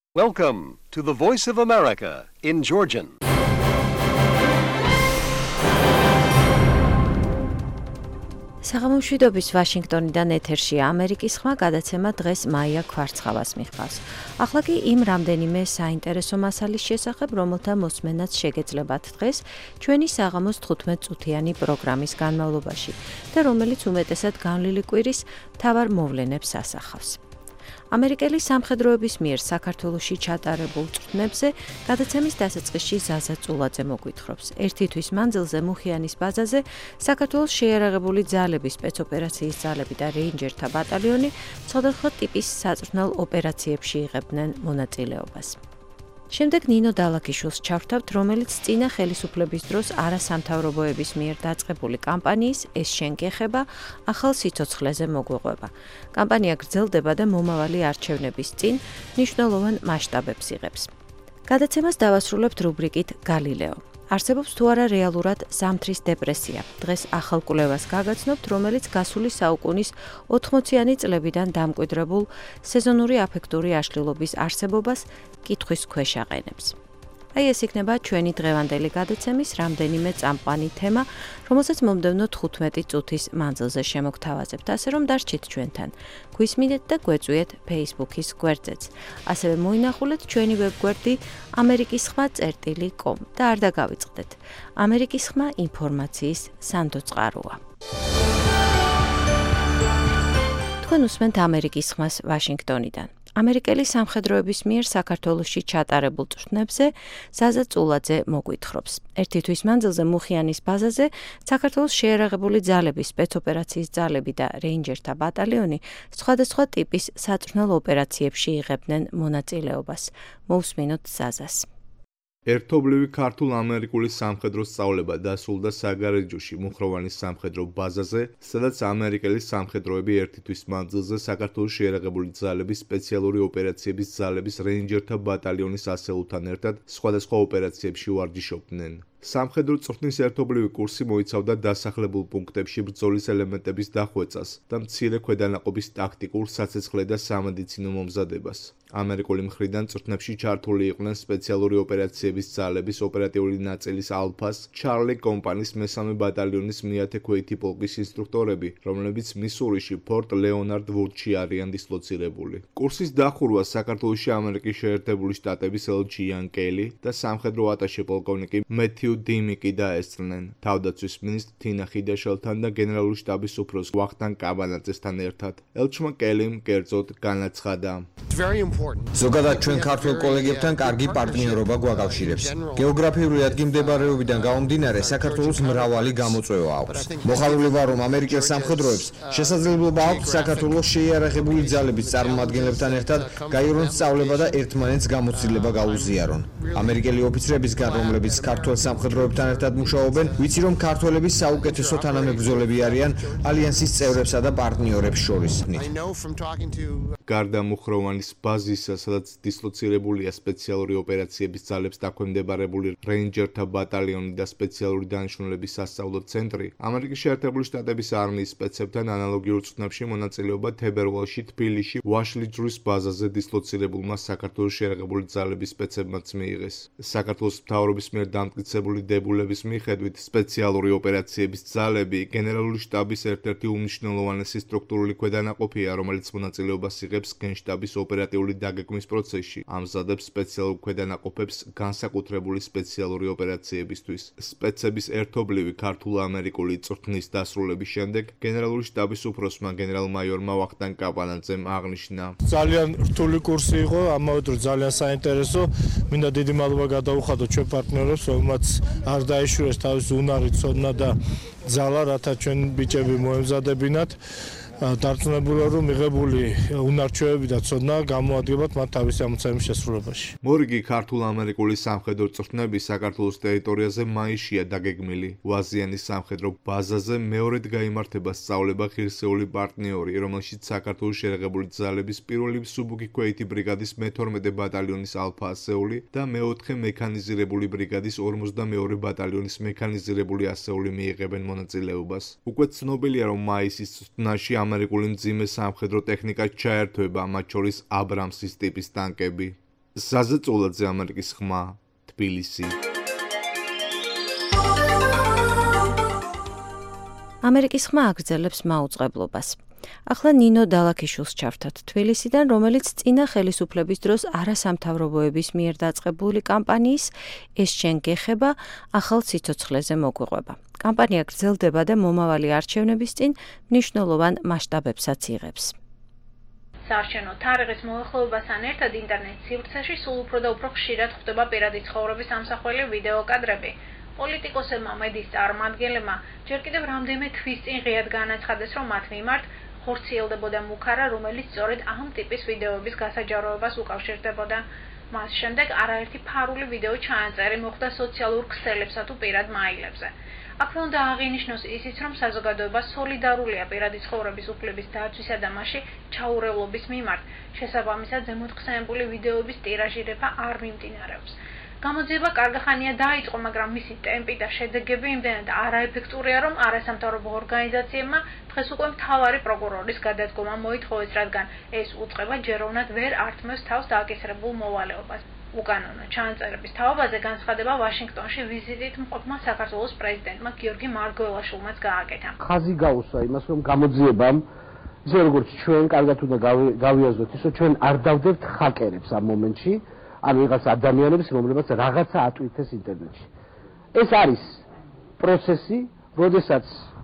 Welcome to the Voice of America in Georgian. საღამომშვიდობის ვაშინგტონიდან ეთერშია ამერიკის ხმა გადაცემა დღეს მაია ქვარცხავას მიჰყავს. ახლა კი იმ რამდენიმე საინტერესო მასალის შესახებ, რომელთა მოსმენაც შეგეძლებათ დღეს ჩვენი საღამოს 15 წუთიანი პროგრამის განმავლობაში და რომელიც უმეტესად განვლილი კვირის მთავარ მოვლენებს ასახავს. ამერიკელი სამხედროების მიერ საქართველოში ჩატარებულ წვრთნებზე გადაცემის დასაწყისში ზაზა წულაძე მოგვითხრობს. ერთი თვის მანძილზე მუხიანის ბაზაზე საქართველოს შეიარაღებული ძალების სპეცოპერაციის ძალები და რეინჯერთა ბატალიონი სხვადასხვა ტიპის საწვრთნელ ოპერაციებში იღებდნენ მონაწილეობას. შემდეგ ნინო დალაქიშვილს ჩავთავთ, რომელიც წინა ხელისუფლების დროს არასამთავრობოების მიერ დაწყებული კამპანიის ეს შენ გეხება ახალ სიცოცხლეზე მოგვეყვება. კამპანია გრძელდება და მომავალი არჩევნების წინ მნიშვნელოვან მასშტაბებს იღებს. გადაცემას დავასრულებთ რუბრიკით გალილეო. არსებობს თუ არა რეალურად ზამთრის დეპრესია. დღეს ახალ კვლევას გაგაცნობთ, რომელიც გასული საუკუნის 80-იანი წლებიდან დამკვიდრებულ სეზონური აფექტური აშლილობის არსებობას კითხვის ქვეშ აყენებს. აი ეს იქნება ჩვენი დღევანდელი გადაცემის რამდენიმე წამყვანი თემა, რომელსაც მომდევნო 15 წუთის მანძილზე შემოგთავაზებთ, ასე რომ დარჩით ჩვენთან. გვისმინეთ და გვეწვიეთ Facebook-ის გვერდზეც. ასევე მოინახულეთ ჩვენი ვებგვერდი amerikisxma.com და არ დაგავიწყდეთ. ამერიკის ხმა ინფორმაციის სანდოწყაროა. თქვენ უსმენთ ამერიკის ხმას ვაშინგტონიდან. ამერიკელი სამხედროების მიერ საქართველოში ჩატარებულ წვრთნებზე ზაზა წულაძე მოგვითხრობს. ერთი თვის მანძილზე მუხიანის ბაზაზე საქართველოს შეიარაღებული ძალების სპეცოპერაციის ძალები და რეინჯერთა ბატალიონი სხვადასხვა ტიპის საწვრთნელ ოპერაციებში იღებდნენ მონაწილეობას. მოусმინოთ ზაზას. ერთობლივი ქართულ-ამერიკული სამხედრო სწავლება დასრულდა საგარეჯოში მუხროვანის სამხედრო ბაზაზე, სადაც ამერიკელი სამხედროები ერთი თვის მანძილზე საქართველოს შეიარაღებული ძალების სპეციალური ოპერაციების ძალების რეინჯერთა ბატალიონის ასეულთან ერთად სხვადასხვა ოპერაციებში ვარჯიშობდნენ. სამხედრო წვრთნის ერთობლივი კურსი მოიცავდა დასახლებულ პუნქტებში ბრძოლის ელემენტების დახვეწას და მცირე ქვედანაყოფის ტაქტიკურ, საცეცხლე და სამედიცინო მომზადებას. ამერიკული მხრიდან წვრთნებში ჩართული იყვნენ სპეციალური ოპერაციების ძალების ოპერატიული ნაწილის ალფას, ჩარლი კომპანის მესამე ბატალიონის მეათე ქვეითი პოლკის ინსტრუქტორები, რომლებიც მისურიში ფორტ ლეონარდ ვუდში არიან დისლოცირებული. კურსის დახურვას საქართველოში ამერიკის შეერთებული შტატების ელჩი იან კელი და სამხედრო ატაშე პოლკოვნიკი მეთიუ დიმიკი დაესწრნენ. თავდაცვის მინისტრ თინა ხიდაშელთან და გენერალური შტაბის უფროს ვახტანგ კაბანაძესთან ერთად. ელჩმა კელიმ კერძოდ განაცხადა: ზოგადად ჩვენ ქართველ კოლეგებთან კარგი პარტნიორობა გვაკავშირებს. გეოგრაფიული ადგილმდებარეობიდან გამომდინარე საქართველოს მრავალი გამოწვევა აქვს. მოხარული ვარ, რომ ამერიკელ სამხედროებს შესაძლებლობა აქვს საქართველოს შეიარაღებული ძალების წარმომადგენლებთან ერთად გაიარონ სწავლება და ერთმანეთს გამოცდილება გაუზიარონ. ამერიკელი ოფიცრებისგან, რომლებიც ქართველ სამხედროებთან ერთად მუშაობენ, ვიცი რომ ქართველები საუკეთესო თანამებრძოლები არიან ალიანსის წევრებსა და პარტნიორებს შორის. გარდა მუხროვანის ბაზისა, სადაც დისლოცირებულია სპეციალური ოპერაციების ძალებს დაქვემდებარებული რეინჯერთა ბატალიონი და სპეციალური დანიშნულების სასწავლო ცენტრი, ამერიკის შეერთებული შტატების არმიის სპეცებთან ანალოგიურ წვრთნებში მონაწილეობა თებერვალში თბილისში ვაშლიჯვრის ბაზაზე დისლოცირებულმა საქართველოს შეიარაღებული ძალების სპეცებმაც მიიღეს. საქართველოს მთავრობის მიერ დამტკიცებული დებულების მიხედვით სპეციალური ოპერაციების ძალები გენერალური შტაბის ერთ-ერთი უმნიშვნელოვანესი სტრუქტურული ქვედანაყოფია, რომელიც მონაწილეობას იღებს გენშტაბის ოპერატიული დაგეგმვის პროცესში, ამზადებს სპეციალურ ქვედანაყოფებს განსაკუთრებული სპეციალური ოპერაციებისთვის. სპეცების ერთობლივი ქართულ-ამერიკული წვრთნის დასრულების შემდეგ გენერალური შტაბის უფროსმა გენერალ-მაიორმა ვახტანგ კაპანაძემ აღნიშნა: ძალიან რთული კურსი იყო, ამავე დროს ძალიან საინტერესო. მინდა დიდი მადლობა გადაუხადო ჩვენ პარტნიორებს, რომელმაც არ დაიშურეს თავისი უნარი, ცოდნა და ძალა, რათა ჩვენ ბიჭები მოემზადებინათ. დარწმუნებულია, რომ მიღებული უნარჩვევები და ცოდნა გამოადგებათ მათ თავისი ამოცანების შესრულებაში. მორიგი ქართულ-ამერიკული სამხედრო წვრთნები საქართველოს ტერიტორიაზე მაისშია დაგეგმილი. ვაზიანის სამხედრო ბაზაზე მეორედ გაიმართება სწავლება ღირსეული პარტნიორი, რომელშიც საქართველოს შეიარაღებული ძალების პირველი მსუბუქი ქვეითი ბრიგადის მე-12 ბატალიონის ალფა ასეული და მე-4 მექანიზირებული ბრიგადის 52 ბატალიონის მექანიზირებული ასეული მიიღებენ მონაწილეობას. უკვე ცნობილია, რომ მაისის წვრთნაში ამერიკული მძიმე სამხედრო ტექნიკა ჩაერთვება, მათ შორის აბრამსის ტიპის ტანკები. ზაზა წოლაძე, ამერიკის ხმა, თბილისი. ამერიკის ხმა აგრძელებს მაუწყებლობას. ახლა ნინო დალაქიშვილს ჩავთათ თბილისიდან, რომელიც წინა ხელისუფლების დროს არასამთავრობოების მიერ დაწყებული კამპანიის ეს შენ გეხება ახალ სიცოცხლეზე მოგვიყვება. კამპანია გრძელდება და მომავალი არჩევნების წინ მნიშვნელოვან მასშტაბებსაც იღებს. საარჩევნო თარიღის მოახლოებასთან ერთად ინტერნეტ სივრცეში სულ უფრო და უფრო ხშირად ხვდება პირადი ცხოვრების ამსახველი ვიდეო კადრები. პოლიტიკოსებმა მედიის წარმომადგენლებმა ჯერ კიდევ რამდენიმე თვის წინ ღიად განაცხადეს, რომ მათ მიმართ ხორციელდებოდა მუქარა, რომელიც სწორედ ამ ტიპის ვიდეოების გასაჯაროებას უკავშირდებოდა. მას შემდეგ არაერთი ფარული ვიდეო ჩაანწერი მოხდა სოციალურ ქსელებსა თუ პირად მაილებზე. აქვე უნდა აღინიშნოს ისიც, რომ საზოგადოება სოლიდარულია პირადი ცხოვრების უფლების დაცვისა და მასში ჩაურევლობის მიმართ. შესაბამისად, ზემოთხსენებული ვიდეოების ტირაჟირება არ მიმდინარეობს. გამოძიება კარგახანია დაიწყო, მაგრამ მისი ტემპი და შედეგები იმდენად არაეფექტურია, რომ არასამთავრობო ორგანიზაციებმა დღეს უკვე მთავარი პროკურორის გადადგომა მოითხოვეს, რადგან ეს უწყება ჯეროვნად ვერ ართმევს თავს დააკისრებულ მოვალეობას. უკანონო ჩანაწერების თავობაზე განცხადება ვაშინგტონში ვიზიტით მყოფმა საქართველოს პრეზიდენტმა გიორგი მარგველაშვილმაც გააკეთა. ხაზი გაუსვა იმას, რომ გამოძიებამ ისე როგორც ჩვენ კარგად უნდა გავიაზროთ, ისე ჩვენ არ დავდებთ ჰაკერებს ამ მომენტში. ან ვიღაც ადამიანებს, რომლებიც რაღაცა ატვირთეს ინტერნეტში. ეს არის პროცესი, როდესაც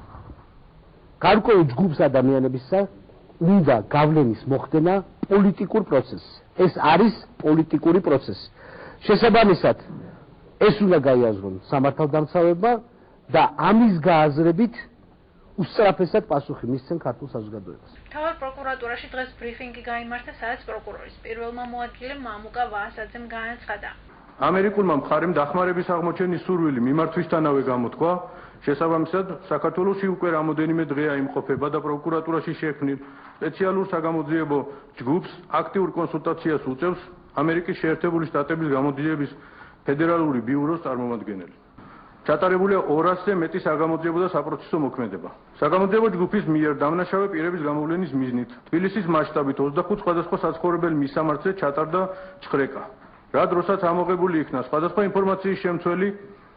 გარკვეულ ჯგუფს ადამიანებისა უნდა გავლენის მოხდენა პოლიტიკურ პროცესს. ეს არის პოლიტიკური პროცესი. შესაბამისად, ეს უნდა გაიაზრონ სამართალდამცავებმა და ამის გააზრებით უსწრაფესად პასუხი მისცენ ქართულ საზოგადოებას. მთავარ პროკურატურაში დღეს ბრიფინგი გაიმართა, სადაც პროკურორის პირველმა მოადგილემ მამუკა ვაასაძემ განაცხადა. ამერიკულმა მხარემ დახმარების აღმოჩენის სურვილი მიმართვისთანავე გამოთქვა, შესაბამისად, საქართველოში უკვე რამოდენიმე დღეა იმყოფება და პროკურატურაში შექმნილ სპეციალურ საგამოძიებო ჯგუფს აქტიურ კონსულტაციას უწევს ამერიკის შეერთებული შტატების გამოძიების ფედერალური ბიუროს წარმომადგენელი. ჩატარებულია 200-ზე მეტი საგამოძიებო და საპროცესო მოქმედება. საგამოძიებო ჯგუფის მიერ დამნაშავე პირების გამოვლენის მიზნით თბილისის მასშტაბით 25 სხვადასხვა საცხოვრებელ მისამართზე ჩატარდა ჩხრეკა. რა დროსაც ამოღებული იქნა სხვადასხვა ინფორმაციის შემცველი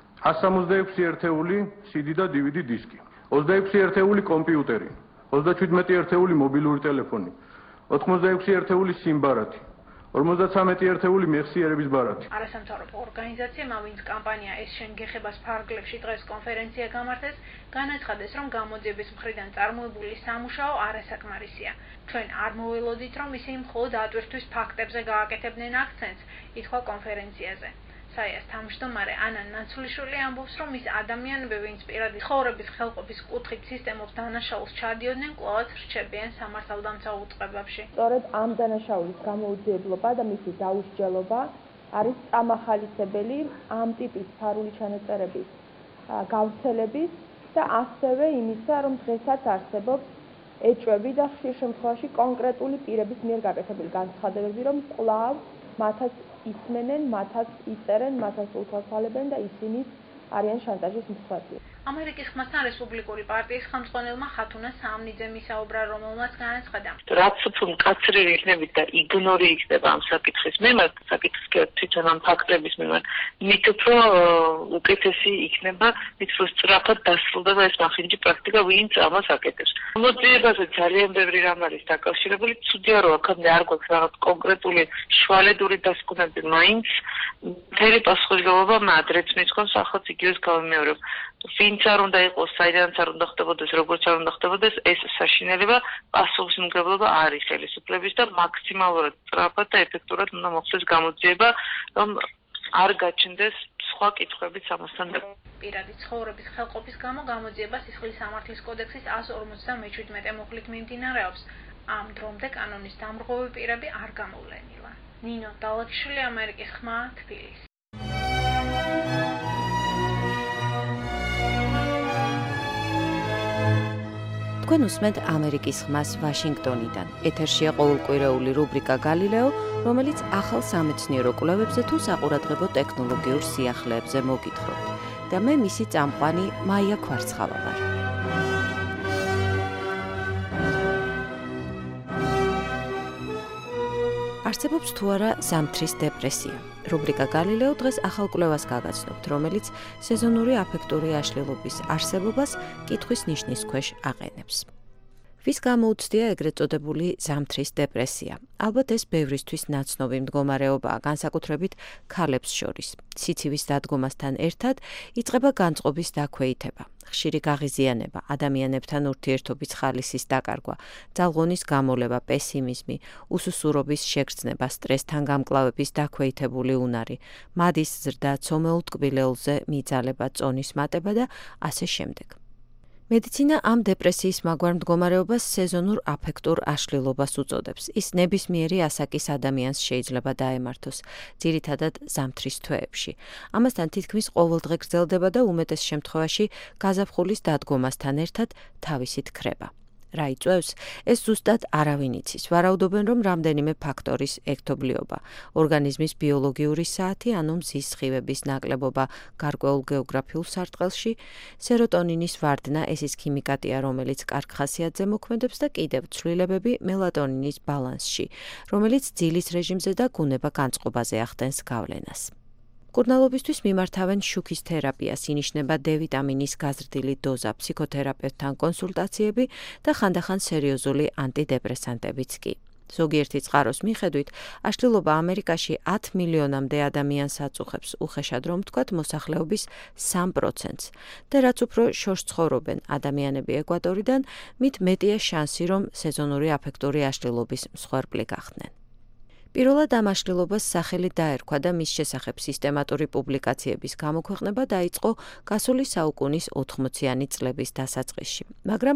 166 ერთეული CD და DVD დისკი, 26 ერთეული კომპიუტერი, 37 ერთეული მობილური ტელეფონი, 86 ერთეული სიმბარათი, 53 ერთეული მეხსიერების ბარათი. არასამთავრობო ორგანიზაციებმა, ვინც კამპანია ეს შენ გეხებას ფარგლებში დღეს კონფერენცია გამართეს, განაცხადეს, რომ გამოძიების მხრიდან წარმოებული სამუშაო არასაკმარისია. ჩვენ არ მოველოდით, რომ ისინი მხოლოდ ატვირთვის ფაქტებზე გააკეთებდნენ აქცენტს, ითქვა კონფერენციაზე. საიას თავმჯდომარე ანა ნაცვლიშვილი ამბობს, რომ ის ადამიანები, ვინც პირადი ცხოვრების ხელყოფის კუთხით სისტემოს დანაშაულს ჩადიოდნენ, კვლავაც რჩებიან სამართალდამცავ უწყებებში. სწორედ ამ დანაშაულის გამოუძიებლობა და მისი დაუსჯელობა არის წამახალისებელი ამ ტიპის ფარული ჩანაწერების გავრცელების და ასევე იმისა, რომ დღესაც არსებობს ეჭვები და ხშირ შემთხვევაში კონკრეტული პირების მიერ გაკეთებული განცხადებები, რომ კვლავ მათაც ისმენენ, მათაც იწერენ, მათაც უთვალთვალებენ და ისინი არიან შანტაჟის მსხვერპლი. ამერიკის ხმასთან რესპუბლიკური პარტიის ხელმძღვანელმა ხათუნა სამნიძემ ისაუბრა, რომელმაც განაცხადა. რაც უფრო მკაცრები იქნებით და იგნორი იქნება ამ საკითხის მიმართ, საკითხის თვითონ ამ ფაქტების მიმართ, მით უფრო უკეთესი იქნება, მით უფრო სწრაფად დასრულდება ეს მახინჯი პრაქტიკა, ვინც ამას აკეთებს. გამოძიებაზე ძალიან ბევრი რამ არის დაკავშირებული, ცუდია რომ აქამდე არ გვაქვს რაღაც კონკრეტული შვალედური დასკვნები, მაინც მთელი პასუხისმგებლობა მადრეც მისცემს, ახალ იგივეს გავიმეორებ. ვინც არ უნდა იყოს, საიდანაც არ უნდა ხდებოდეს, როგორც არ უნდა ხდებოდეს, ეს საშინელება პასუხისმგებლობა არის ხელისუფლების და მაქსიმალურად სწრაფად და ეფექტურად უნდა მოხდეს გამოძიება, რომ არ გაჩნდეს სხვა კითხვებიც ამასთან. პირადი ცხოვრების ხელყოფის გამო გამოძიება სისხლის სამართლის კოდექსის 157 მუხლით მიმდინარეობს. ამ დრომდე კანონის დამრღვევი პირები არ გამოვლენილა. ნინო დალაქიშვილი, ამერიკის ხმა, თბილისი. თქვენ უსმენთ ამერიკის ხმას ვაშინგტონიდან. ეთერშია ყოველკვირეული რუბრიკა გალილეო, რომელიც ახალ სამეცნიერო კვლევებზე თუ საყურადღებო ტექნოლოგიურ სიახლეებზე მოგითხრობთ. და მე მისი წამყვანი მაია ქვარცხავა ვარ. არც არსებობს თუ არა ზამთრის დეპრესია. რუბრიკა გალილეო დღეს ახალ კვლევას გაგაცნობთ, რომელიც სეზონური აფექტური აშლილობის არსებობას კითხვის ნიშნის ქვეშ აყენებს. ვის გამოუცდია ეგრეთ წოდებული ზამთრის დეპრესია? ალბათ ეს ბევრისთვის ნაცნობი მდგომარეობაა, განსაკუთრებით ქალებს შორის. სიცივის დადგომასთან ერთად იწყება განწყობის დაქვეითება, ხშირი გაღიზიანება, ადამიანებთან ურთიერთობის ხალისის დაკარგვა, ძალღონის გამოლება, პესიმიზმი, უსუსურობის შეგრძნება, სტრესთან გამკლავების დაქვეითებული უნარი, მადის ზრდა, ცომეულ ტკბილეულზე მიძალება, წონის მატება და ასე შემდეგ. მედიცინა ამ დეპრესიის მაგვარ მდგომარეობას სეზონურ აფექტურ აშლილობას უწოდებს. ის ნებისმიერი ასაკის ადამიანს შეიძლება დაემართოს, ძირითადად ზამთრის თვეებში. ამასთან თითქმის ყოველდღე გრძელდება და უმეტეს შემთხვევაში გაზაფხულის დადგომასთან ერთად თავისით ქრება. რა იწვევს? ეს ზუსტად არავინ იცის. ვარაუდობენ, რომ რამდენიმე ფაქტორის ერთობლიობა, ორგანიზმის ბიოლოგიური საათი, ანუ მზის სხივების ნაკლებობა გარკვეულ გეოგრაფიულ სარტყელში, სეროტონინის ვარდნა, ეს ის ქიმიკატია, რომელიც კარგ ხასიათზე მოქმედებს და კიდევ ცვლილებები მელატონინის ბალანსში, რომელიც ძილის რეჟიმზე და გუნება განწყობაზე ახდენს გავლენას. მკურნალობისთვის მიმართავენ შუქის თერაპიას, ინიშნება დ-ვიტამინის გაზრდილი დოზა, ფსიქოთერაპევტთან კონსულტაციები და ხანდახან სერიოზული ანტიდეპრესანტებიც კი. ზოგიერთი წყაროს მიხედვით, აშლილობა ამერიკაში 10 მილიონამდე ადამიანს აწუხებს, უხეშად რომ ვთქვათ, მოსახლეობის 3%-ს. და რაც უფრო შორს ცხოვრობენ ადამიანები ეკვატორიდან, მით მეტია შანსი, რომ სეზონური აფექტური აშლილობის მსხვერპლი გახდნენ. პირველად ამ აშლილობას სახელი დაერქვა და მის შესახებ სისტემატური პუბლიკაციების გამოქვეყნება დაიწყო გასული საუკუნის 80-იანი წლების დასაწყისში. მაგრამ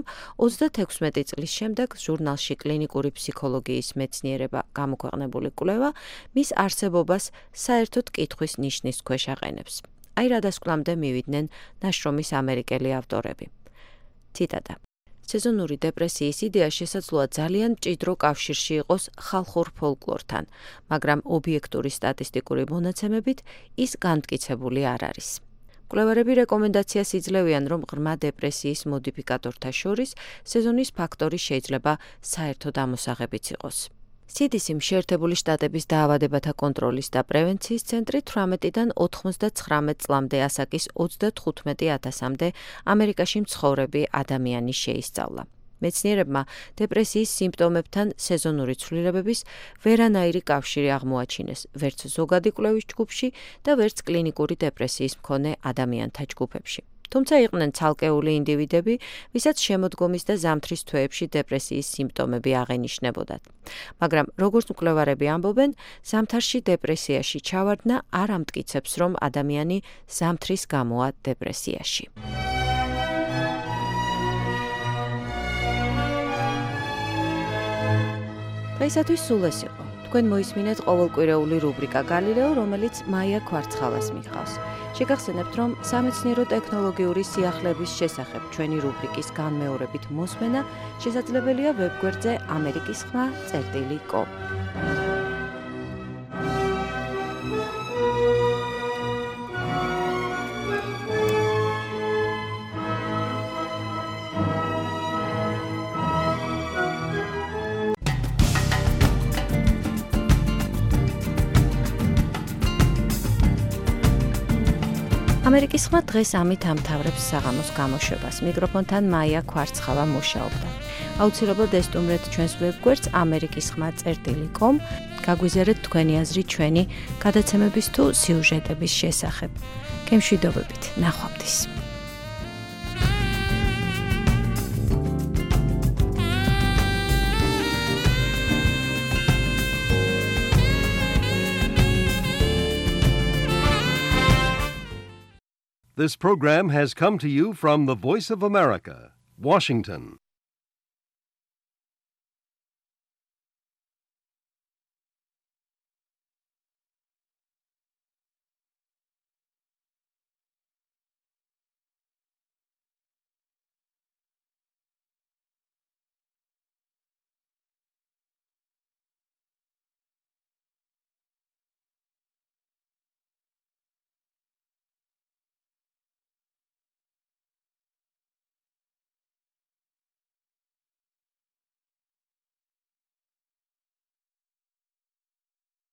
36 წლის შემდეგ ჟურნალში კლინიკური ფსიქოლოგიის მეცნიერება გამოქვეყნებული კვლევა მის არსებობას საერთოდ კითხვის ნიშნის ქვეშ აყენებს. აი რა დასკვნამდე მივიდნენ ნაშრომის ამერიკელი ავტორები. ციტატა: სეზონური დეპრესიის იდეა შესაძლოა ძალიან მჭიდრო კავშირში იყოს ხალხურ ფოლკლორთან, მაგრამ ობიექტური სტატისტიკური მონაცემებით ის განმტკიცებული არ არის. მკვლევარები რეკომენდაციას იძლევიან, რომ ღრმა დეპრესიის მოდიფიკატორთა შორის სეზონის ფაქტორი შეიძლება საერთოდ ამოსაღებიც იყოს. CDC-მ შეერთებული შტატების დაავადებათა კონტროლის და პრევენციის ცენტრი 18-დან 99 წლამდე ასაკის 35,000-მდე ამერიკაში მცხოვრები ადამიანი შეისწავლა. მეცნიერებმა დეპრესიის სიმპტომებთან სეზონური ცვლილებების ვერანაირი კავშირი აღმოაჩინეს, ვერც ზოგადი კვლევის ჯგუფში და ვერც კლინიკური დეპრესიის მქონე ადამიანთა ჯგუფებში. თუმცა იყვნენ ცალკეული ინდივიდები, ვისაც შემოდგომის და ზამთრის თვეებში დეპრესიის სიმპტომები აღენიშნებოდათ. მაგრამ როგორც მკვლევარები ამბობენ, ზამთარში დეპრესიაში ჩავარდნა არ ამტკიცებს, რომ ადამიანი ზამთრის გამოა დეპრესიაში. დღეისათვის სულ ეს იყო. თქვენ მოისმინეთ ყოველკვირეული რუბრიკა გალილეო, რომელიც მაია ქვარცხალას მიხავს. შეგახსენებთ, რომ სამეცნიერო ტექნოლოგიური სიახლეების შესახებ ჩვენი რუბრიკის განმეორებით მოსმენა შესაძლებელია ვებგვერდზე amerikisxma.com. ამერიკის ხმა დღეს ამით ამთავრებს საღამოს გამოშვებას. მიკროფონთან მაია ქვარცხალა მუშაობდა. აუცილებლად ესტუმრეთ ჩვენს ვებგვერდს amerikisxma.com. გაგვიზიარეთ თქვენი აზრი ჩვენი გადაცემების თუ სიუჟეტების შესახებ. გემშვიდობებით, ნახვამდის. This program has come to you from the Voice of America, Washington.